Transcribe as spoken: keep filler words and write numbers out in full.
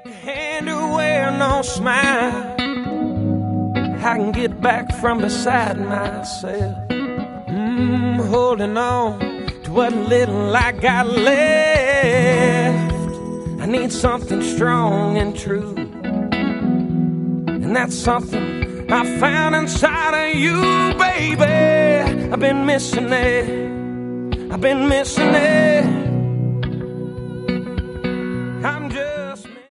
Hand her wear no smile. I can get back from beside myself. Mm, holding on to what little I got left. I need something strong and true, and that's something I found inside of you, baby. I've been missing it. I've been missing it. I'm just